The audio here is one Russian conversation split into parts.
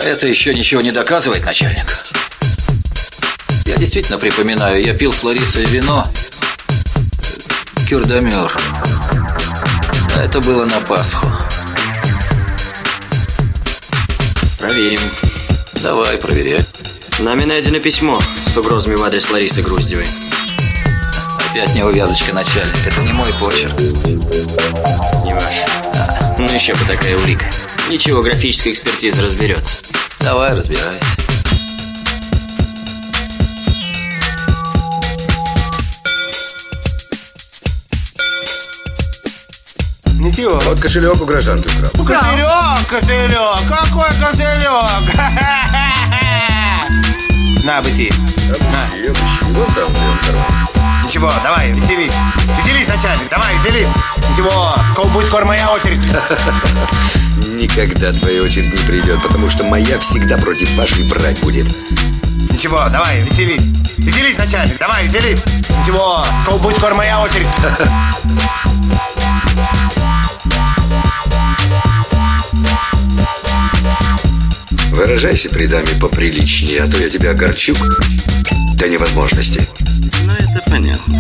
Это еще ничего не доказывает, начальник. Я действительно припоминаю, я пил с Ларисой вино. Кюрдамер. Это было на Пасху. Проверим. Давай, проверяй. Нами найдено письмо с угрозами в адрес Ларисы Груздевой. Опять неувязочка, начальник. Это не мой почерк. Не ваш. Ну еще бы такая улика. Ничего, графическая экспертиза разберется. Давай, разбирайся. Ничего. Вот кошелек у гражданки украл. Кошелек! Какой кошелек? На, быти. Вот там прям сорвал. Ничего, давай, веселись. Веселись, начальник, давай, веселись. Ничего, будет скоро моя очередь. Никогда твоя очередь не придет, потому что моя всегда против вашей брать будет. Ничего, давай, веселись. Веселись, начальник, давай, веселись. Ничего, будет скоро моя очередь. Выражайся при даме поприличнее, а то я тебя огорчу до невозможности. Ну, это понятно.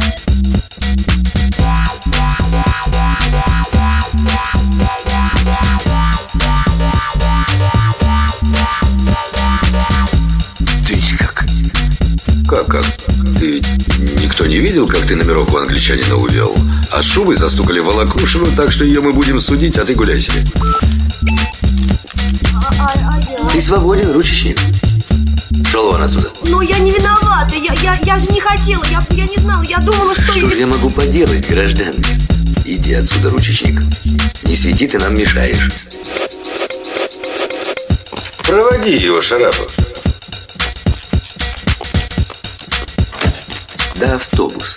Ты как? Как? Ты никто не видел, как ты номерок у англичанина увел? От шубы застукали Волокушину, так что ее мы будем судить, а ты гуляй себе. Ты свободен, ручечник. Шел вон отсюда. Но я не виновата, я же не хотела, я не знала, я думала, что... Что же я могу поделать, гражданка? Иди отсюда, ручечник. Не свети, ты нам мешаешь. Проводи его, Шарапов. До автобуса.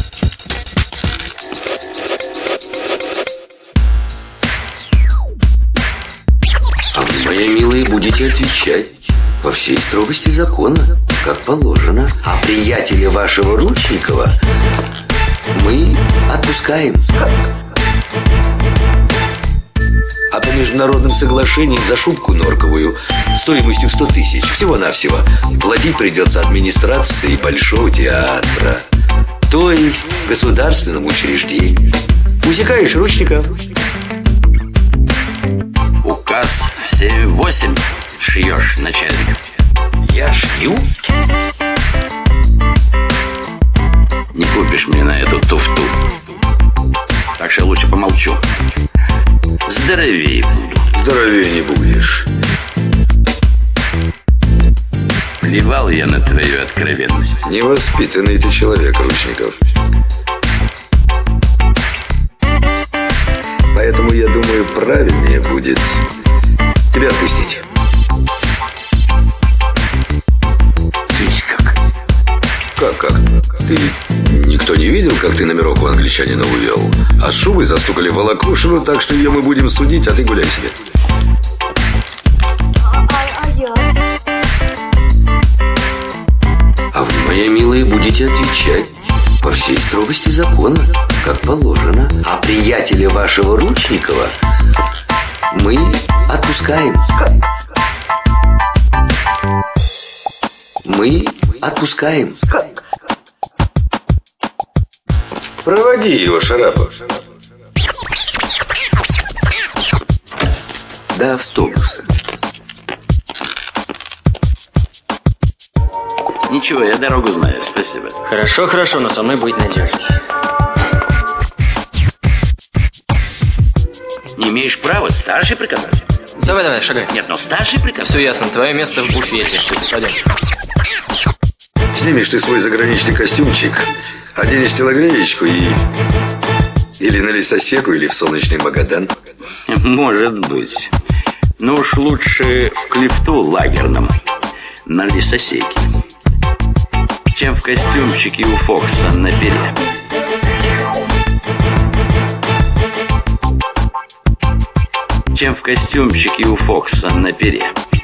А вы, мои милые, будете отвечать по всей строгости закона, как положено. А приятеля вашего Ручникова мы отпускаем. А по международным соглашениям за шубку норковую стоимостью в 100 тысяч всего-навсего платить придется администрации Большого театра, то есть государственному учреждению. Усекаешь, Ручников? Указ 7-8 шьешь, начальник. Я шью? Не купишь мне на эту туфту. Так что лучше помолчу. Здоровее буду. Здоровее не будешь. Плевал я на твою откровенность. Невоспитанный ты человек, Ручников. Поэтому, я думаю, правильнее будет тебя отпустить. Ты как? Как? Ты никто не видел, как ты номерок у англичанина увел? От шубы застукали Волокушину, так что ее мы будем судить, а ты гуляй себе. А я? А вы, мои милые, будете отвечать по всей строгости закона, как положено. А приятеля вашего Ручникова мы отпускаем. Мы отпускаем. Проводи его, Шарапов. До автобуса. Ничего, я дорогу знаю, спасибо. Хорошо, но со мной будет надежнее. Не имеешь права, старший приказать. Давай, шагай. Нет, но старший приказ. Все ясно, твое место в буфете. Пойдем. Снимешь ты свой заграничный костюмчик, оденешь телогреечку и... Или на лесосеку, или в солнечный Магадан. Может быть. Но уж лучше в клифту лагерном, на лесосеке, чем в костюмчике у Фокса на пере. Чем в костюмчике у Фокса на пере.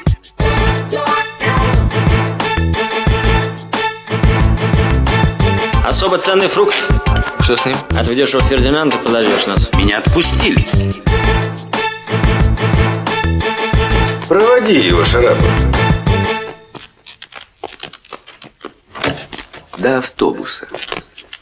Особо ценный фрукт. Что с ним? Отведешь его в Фердинанд и подождешь нас. Меня отпустили. Проводи Проводи его, Шарапов. До автобуса.